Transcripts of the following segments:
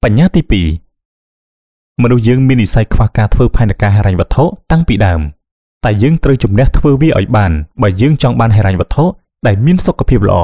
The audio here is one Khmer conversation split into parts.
បញ្ញាទី2មនុស្សយើងមាននិស្ស័យខ្វះការធ្វើផែនការហិរញ្ញវត្ថុតាំងពីដើមតែយើងត្រូវជំនះធ្វើវាឲ្យបានបើយើងចង់បានហិរញ្ញវត្ថុដែលមានសុខភាពល្អ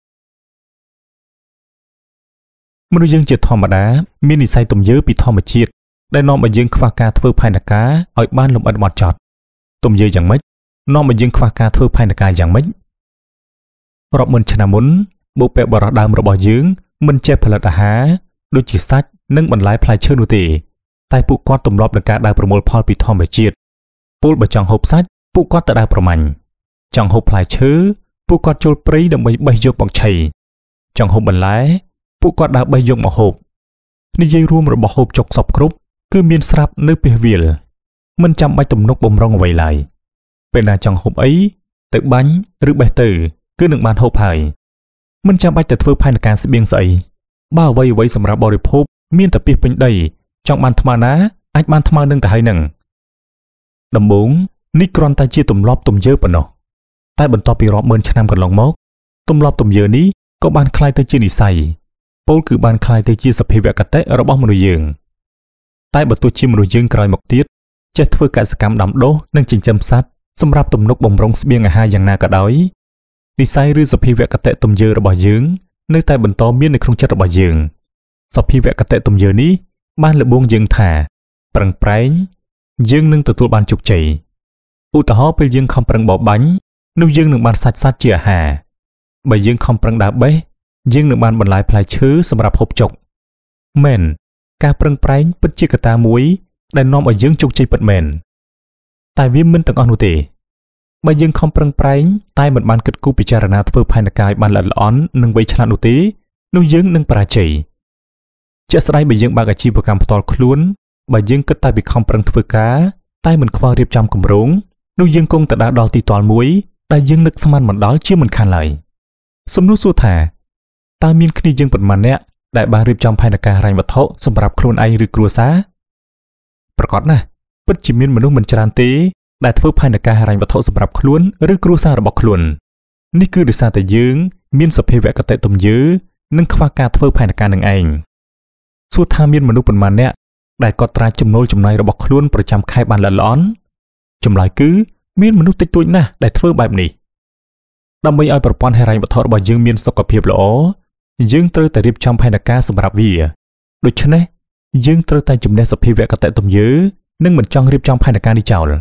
មនុស្សយើងជាធម្មតាមាននិស្ស័យទំយើពីធម្មជាតិដែលនាំឲ្យយើងខ្វះការធ្វើផែនការឲ្យបានលម្អិតហ្មត់ចត់ទំយើយ៉ាងម៉េចនាំឲ្យយើងខ្វះការធ្វើផែនការយ៉ាងម៉េចរាប់ម៉ឺនឆ្នាំមុនបុព្វបុរសដើមរបស់យើងមិនចេះផលិតអាហារដូចជាសាច់និងបន្លែផ្លែឈើនោះទេតែពួកគាត់ទម្លាប់នឹងការដើរប្រមូលផលពីធម្មជាតិពលបើចង់ហូបសាច់ពួកគាត់ទៅដើរប្រមាញ់ចង់ហូបផ្លែឈើពួកគាត់ចូលព្រៃដើម្បីបេះយកមកឆីចង់ហូបបន្លែពួកគាត់ដើរបេះយកមកហូបនិយាយរួមរបស់ហូបចុកសពគ្រប់គឺមានស្រាប់នៅពេលវាលមិនចាំបាច់ទំនុកបំរុងអ្វីឡើយពេលណាចង់ហូបអីទៅបាញ់ឬបេះទៅគឺនឹងបានហូបហើយមិនចាំបាច់ទៅធ្វើផែនការស្បៀងស្អីបើអ្វីសម្រាប់បរិភោគមានតែពាសពេញដីចង់បានថ្មណាអាចបានថ្មនឹងទៅហើយនឹងដំបូងនេះគ្រាន់តែជាទម្លាប់ទំយើប៉ុណ្ណោះតែបន្ទាប់ពីរាប់ម៉ឺនឆ្នាំកន្លងមកទម្លាប់ទំយើនេះក៏បានคล้ายទៅជានិស្ស័យពោលគឺបានคล้ายទៅជាសភាវគតិរបស់មនុស្សយើងតែបើទោះជាមនុស្សយើងក្រោយមកទៀតចេះធ្វើកសិកម្មដាំដុះនិងចិញ្ចឹមសត្វសម្រាប់ទំនុកបំរុងស្បៀងអាហារយ៉ាងណាក៏ដោយនិស្ស័យឬសភាវគតិទំយើរបស់យើងនៅតែបន្តមាននៅក្នុងចិត្តរបស់យើងសភាវគតិទំយើនេះបានលបងយើងថាប្រឹងប្រែងយើងនឹងទទួលបានជោគជ័យឧទាហរណ៍ពេលយើងខំប្រឹងបរបាញ់នោះយើងនឹងបានសាច់សត្វជាអាហារបើយើងខំប្រឹងដើរបេះយើងនឹងបានបន្លែផ្លែឈើសម្រាប់ហូបចុកមែនការប្រឹងប្រែងពិតជាកត្តាមួយដែលនាំឲ្យយើងជោគជ័យពិតមែនតែវាមិនទាំងអស់នោះទេបើយើងខំប្រឹងប្រែងតែមិនបានគិតគូរពិចារណាធ្វើផែនការឲ្យបានល្អិតល្អន់និងវៃឆ្លាតនោះទេនោះយើងនឹងបរាជ័យជាក់ស្ដែងបើយើងបើកអាជីវកម្មផ្ទាល់ខ្លួនបើយើងគិតតែពីខំប្រឹងធ្វើការតែមិនខ្វល់រៀបចំគម្រោងនោះយើងគង់តែដល់ទីទាល់មួយដែលយើងនឹកស្មានមិនដល់ជាមិនខានឡើយសំណួរសួរថាតើមានគ្នាយើងប៉ុន្មានអ្នកដែលបានរៀបចំផែនការហិរញ្ញវត្ថុសម្រាប់ខ្លួនឯងឬគ្រួសារប្រកបណាស់ពិតជាមានមនុស្សមិនច្រើនទេដែលធ្វើផែនការហិរញ្ញវត្ថុសម្រាប់ខ្លួនឬគ្រួសាររបស់ខ្លួននេះគឺដោយសារតែយើងមានសភាវគតិទំយើនិងខ្វះការធ្វើផែនការនឹងឯងសួរថាមានមនុស្សប៉ុន្មានអ្នកដែលកត់ត្រាចំណូលចំណាយរបស់ខ្លួនប្រចាំខែបានល្អិតល្អន់ចម្លើយគឺមានមនុស្សតិចតួចណាស់ដែលធ្វើបែបនេះដើម្បីឲ្យប្រព័ន្ធហិរញ្ញវត្ថុរបស់យើងមានសុខភាពល្អយើងត្រូវតែរៀបចំផែនការសម្រាប់វាដូច្នេះយើងត្រូវតែជំនះសភាវគតិទំយើនិងមិនចង់រៀបចំផែនការនេះចោល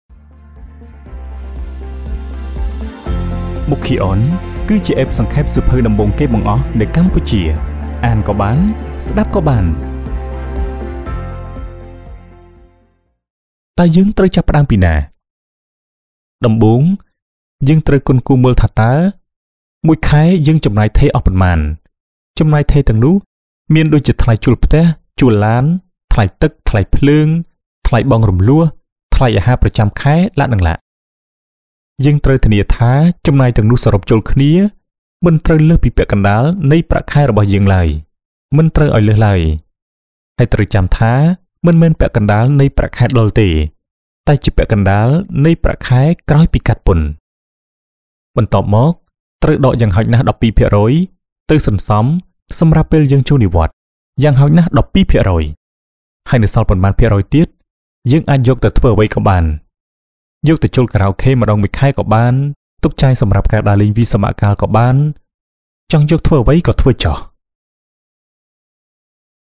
មុខីអនគឺជាអេបសង្ខេបសៀវភៅដំបូងគេបង្អស់នៅកម្ពុជាអានក៏បានស្ដាប់ក៏បានតែយើងត្រូវចាប់ផ្ដើមពីណាដំបូងយើងត្រូវគិតគូរមើលថាតើមួយខែយើងចំណាយថេរអស់ប៉ុន្មានចំណាយថេរទាំងនោះមានដូចជាថ្លៃជួលផ្ទះជួលឡានថ្លៃទឹកថ្លៃភ្លើងថ្លៃបង់រំលោះថ្លៃអាហារប្រចាំខែឡាយើងត្រូវធានាថាចំណាយទាំងនោះសរុបចូលគ្នាមិនត្រូវលើសពីពាក់កណ្ដាលនៃប្រាក់ខែរបស់យើងឡើយមិនត្រូវឲ្យលើសឡើយហើយត្រូវចាំថាមិនមែនពាក់កណ្ដាលនៃប្រាក់ខែដុលទេតែជាពាក់កណ្ដាលនៃប្រាក់ខែក្រោយពីកាត់ពន្ធបន្ទាប់មកត្រូវដកយ៉ាងហោចណាស់ 12% ទៅសន្សំសម្រាប់ពេលយើងចូលនិវត្តន៍យ៉ាងហោចណាស់ 12% ហើយនៅសល់ប៉ុន្មានភាគរយទៀតយើងអាចយកទៅធ្វើអ្វីក៏បានយកទៅចូលខារ៉ាអូខេម្ដងមួយខែក៏បានទុកចាយសម្រាប់ការដើរលេងវាសមកាលក៏បានចង់យកធ្វើអ្វីក៏ធ្វើចោះ